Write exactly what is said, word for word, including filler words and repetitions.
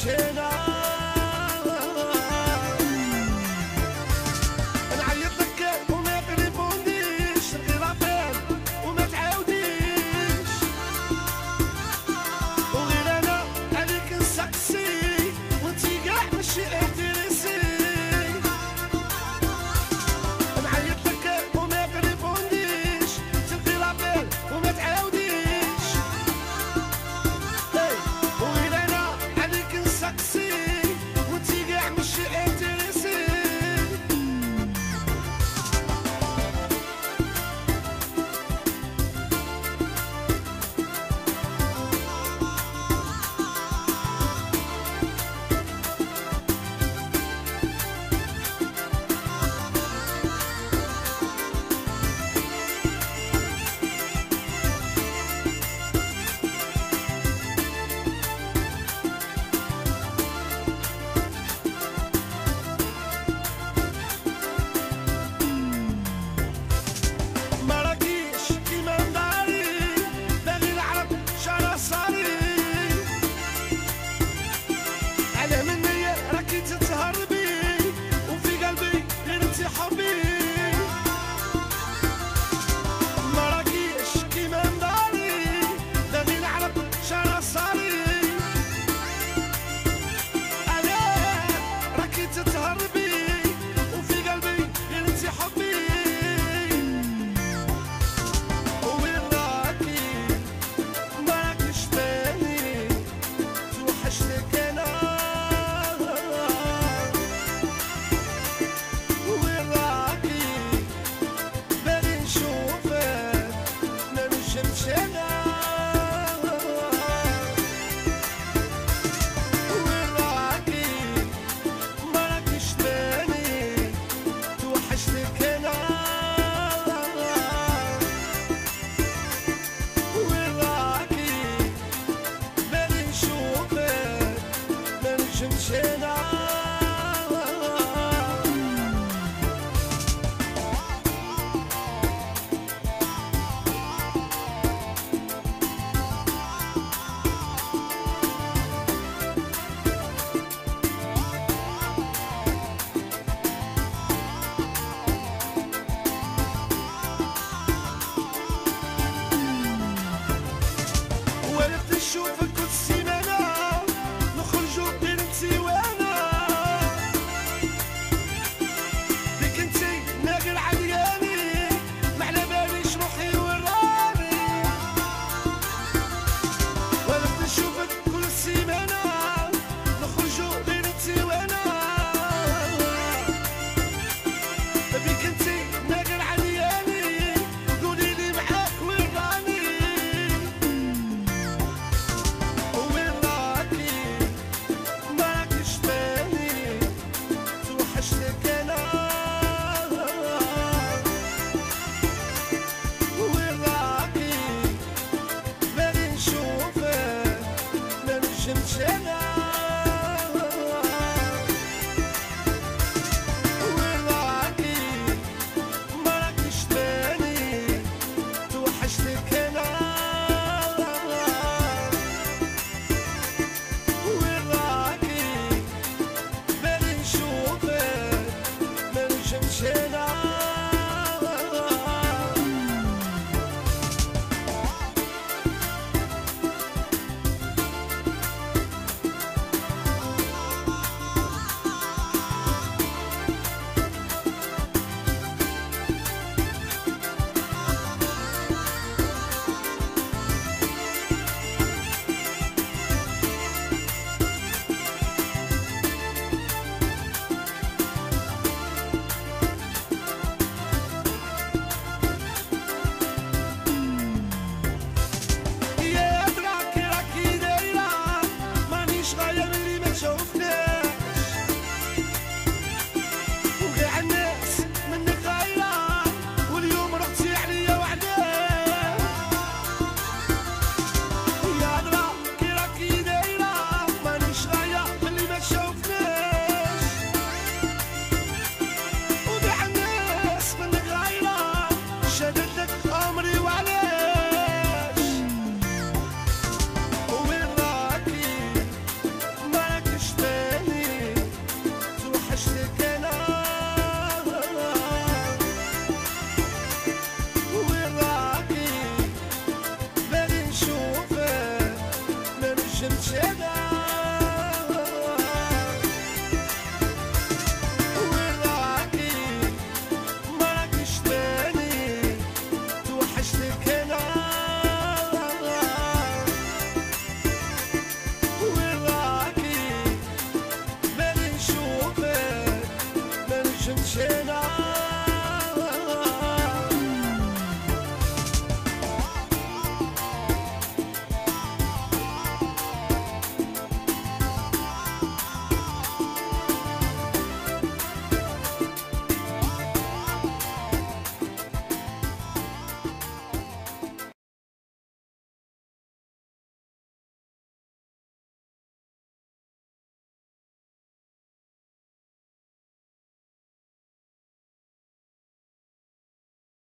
مشينا. نعيط لك وما تريبونديش، تلقي لابيل وما تعاوديش، وغير انا عليك نسقسي وانتي كاع ماشي انتريسي. نعيط لك وما تريبونديش، تلقي لابيل وما تعاوديش، وغير انا عليك نسقسي وانتي كاع ماشي انتريسي. مراكيش كيما نداري، باغي نعرف شرا صاري، علاه مني راكي تتهربي وفي قلبي غير انتي حبي. مراكيش كيما نداري، باغي نعرف شرا صاري، علاه راكي تتهربي وفي قلبي غير انتي حبي. وين راكي ماراكش تاني، توحشتك انا. وين راكي باغي نشوفك ما نجمش انا. وين راكي ماراكش تاني، توحشتك انا. وين راكي باغي نشوفك ما نجمش انا. ولفت نشوفك كل سيمانة، نخرجو غير انتي وانا، بيك انتي ناقل عدياني، ما على باليش روحي وراني. ولفت نشوفك كل سيمانة، نخرجو غير انتي وانا، بيك انتي ناقل عدياني، قوليلي معاك وين راني. وين راكي ماراكش تاني، توحشتك انا. وين راكي باغي نشوفك ما نجمش انا.